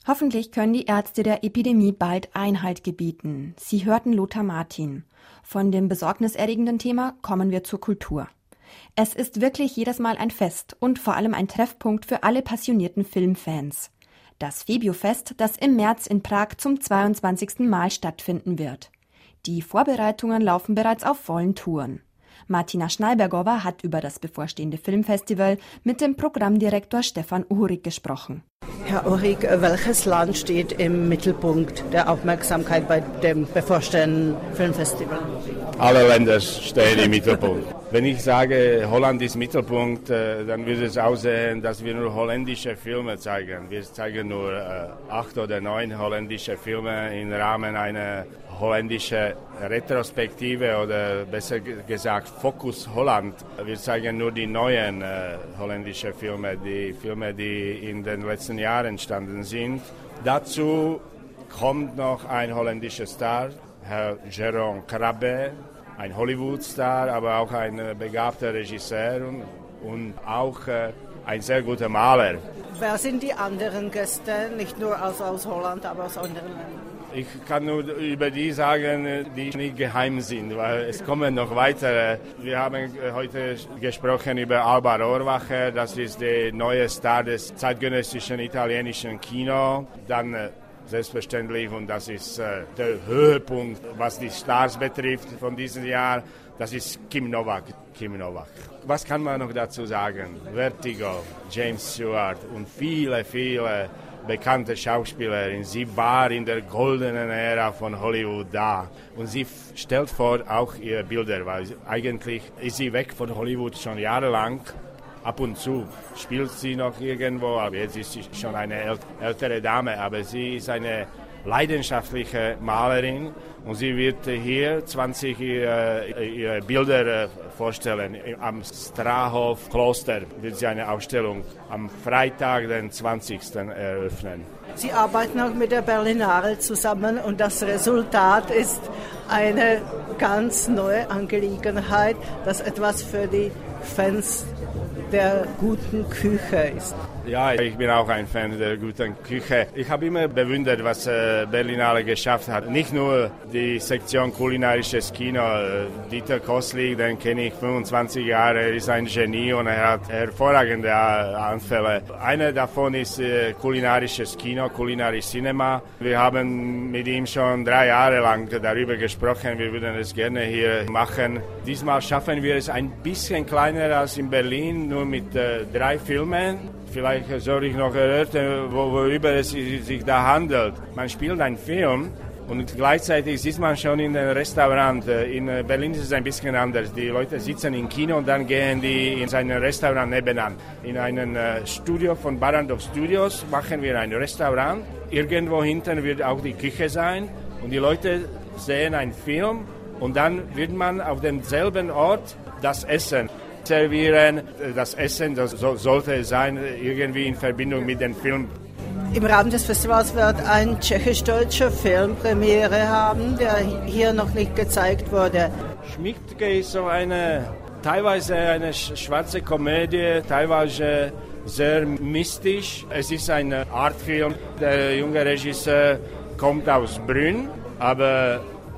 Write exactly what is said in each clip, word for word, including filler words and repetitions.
Hoffentlich können die Ärzte der Epidemie bald Einhalt gebieten. Sie hörten Lothar Martin. Von dem besorgniserregenden Thema kommen wir zur Kultur. Es ist wirklich jedes Mal ein Fest und vor allem ein Treffpunkt für alle passionierten Filmfans. Das Febiofest, das im März in Prag zum zweiundzwanzigsten Mal stattfinden wird. Die Vorbereitungen laufen bereits auf vollen Touren. Martina Schnallbergowa hat über das bevorstehende Filmfestival mit dem Programmdirektor Stefan Uhrig gesprochen. Herr Uhrig, welches Land steht im Mittelpunkt der Aufmerksamkeit bei dem bevorstehenden Filmfestival? Alle Länder stehen im Mittelpunkt. Wenn ich sage, Holland ist Mittelpunkt, dann würde es aussehen, dass wir nur holländische Filme zeigen. Wir zeigen nur äh, acht oder neun holländische Filme im Rahmen einer holländischen Retrospektive oder besser gesagt Fokus Holland. Wir zeigen nur die neuen äh, holländischen Filme, die Filme, die in den letzten Jahren entstanden sind. Dazu kommt noch ein holländischer Star, Herr Jeroen Krabbe, ein Hollywood-Star, aber auch ein äh, begabter Regisseur und, und auch äh, ein sehr guter Maler. Wer sind die anderen Gäste, nicht nur aus, aus Holland, aber aus anderen Ländern? Ich kann nur über die sagen, die nicht geheim sind, weil es kommen noch weitere. Wir haben heute gesprochen über Alba Rohrwacher, das ist der neue Star des zeitgenössischen italienischen Kino. Dann selbstverständlich, und das ist äh, der Höhepunkt, was die Stars betrifft von diesem Jahr, das ist Kim Novak. Kim Novak. Was kann man noch dazu sagen? Vertigo, James Stewart und viele, viele bekannte Schauspielerin. Sie war in der goldenen Ära von Hollywood da. Und sie f- stellt vor auch ihre Bilder, weil eigentlich ist sie weg von Hollywood schon jahrelang. Ab und zu spielt sie noch irgendwo, aber jetzt ist sie schon eine äl- ältere Dame. Aber sie ist eine leidenschaftliche Malerin und sie wird hier zwanzig ihre, ihre Bilder vorstellen. Am Strahov Kloster wird sie eine Ausstellung am Freitag, den zwanzigsten eröffnen. Sie arbeiten auch mit der Berlinale zusammen und das Resultat ist eine ganz neue Angelegenheit, das etwas für die Fans der guten Küche ist. Ja, ich bin auch ein Fan der guten Küche. Ich habe immer bewundert, was äh, Berlinale geschafft hat. Nicht nur die Sektion kulinarisches Kino. Äh, Dieter Kostlik, den kenne ich fünfundzwanzig Jahre, er ist ein Genie und er hat hervorragende äh, Anfälle. Einer davon ist äh, kulinarisches Kino, kulinarisch Cinema. Wir haben mit ihm schon drei Jahre lang darüber gesprochen. Wir würden es gerne hier machen. Diesmal schaffen wir es ein bisschen kleiner als in Berlin, nur mit äh, drei Filmen. Vielleicht soll ich noch erörtern, worüber es sich da handelt. Man spielt einen Film und gleichzeitig sitzt man schon in einem Restaurant. In Berlin ist es ein bisschen anders. Die Leute sitzen im Kino und dann gehen die in sein Restaurant nebenan. In einem Studio von Barrandov Studios machen wir ein Restaurant. Irgendwo hinten wird auch die Küche sein und die Leute sehen einen Film und dann wird man auf demselben Ort das Essen servieren. Das Essen, das so, sollte sein, irgendwie in Verbindung mit dem Film. Im Rahmen des Festivals wird ein tschechisch-deutscher Film Premiere haben, der hier noch nicht gezeigt wurde. Schmiedtke ist so eine, teilweise eine schwarze Komödie, teilweise sehr mystisch. Es ist ein Artfilm. Der junge Regisseur kommt aus Brünn, aber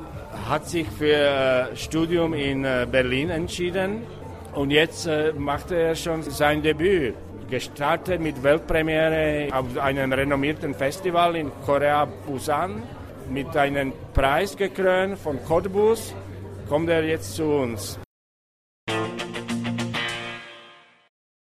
hat sich für Studium in Berlin entschieden. Und jetzt äh, macht er schon sein Debüt. Gestartet mit Weltpremiere auf einem renommierten Festival in Korea, Busan. Mit einem Preis gekrönt von Cottbus kommt er jetzt zu uns.